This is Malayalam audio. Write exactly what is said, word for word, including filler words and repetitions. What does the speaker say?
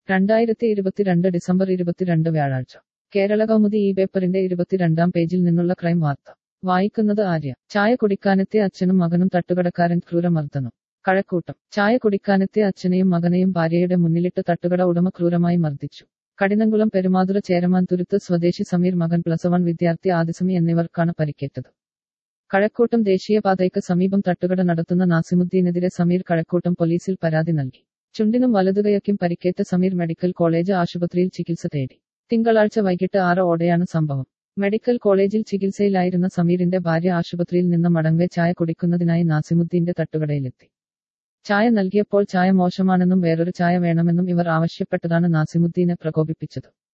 രണ്ടായിരത്തി ഇരുപത്തിരണ്ട് ഡിസംബർ ഇരുപത്തിരണ്ട് വ്യാഴാഴ്ച കേരള കൗമുദി ഈ പേപ്പറിന്റെ ഇരുപത്തിരണ്ടാം പേജിൽ നിന്നുള്ള ക്രൈം വാർത്ത വായിക്കുന്നത് ആര്യ. ചായ കുടിക്കാനെത്തിയ അച്ഛനും മകനും തട്ടുകടക്കാരൻ ക്രൂരമർദ്ദനം. കഴക്കൂട്ടം. ചായ കുടിക്കാനെത്തിയ അച്ഛനെയും മകനെയും ഭാര്യയുടെ മുന്നിലിട്ട് തട്ടുകട ഉടമ ക്രൂരമായി മർദ്ദിച്ചു. കടിനംകുളം പെരുമാതുറ ചേരമാൻ തുരുത്ത് സ്വദേശി സമീർ, മകൻ പ്ലസ് വൺ വിദ്യാർത്ഥി ആദിസമി എന്നിവർക്കാണ് പരിക്കേറ്റത്. കഴക്കൂട്ടം ദേശീയപാതയ്ക്ക് സമീപം തട്ടുകട നടത്തുന്ന നാസിമുദ്ദീനെതിരെ സമീർ കഴക്കൂട്ടം പോലീസിൽ പരാതി നൽകി. ചുണ്ടിനും വലതുകൈക്കും പരിക്കേറ്റ സമീർ മെഡിക്കൽ കോളേജ് ആശുപത്രിയിൽ ചികിത്സ തേടി. തിങ്കളാഴ്ച വൈകിട്ട് ആറ് ഓടെയാണ് സംഭവം. മെഡിക്കൽ കോളേജിൽ ചികിത്സയിലായിരുന്ന സമീറിന്റെ ഭാര്യ ആശുപത്രിയിൽ നിന്ന് മടങ്ങവെ ചായ കുടിക്കുന്നതിനായി നാസിമുദ്ദീന്റെ തട്ടുകടയിലെത്തി. ചായ നൽകിയപ്പോൾ ചായ മോശമാണെന്നും വേറൊരു ചായ വേണമെന്നും ഇവർ ആവശ്യപ്പെട്ടതാണ് നാസിമുദ്ദീനെ പ്രകോപിപ്പിച്ചത്.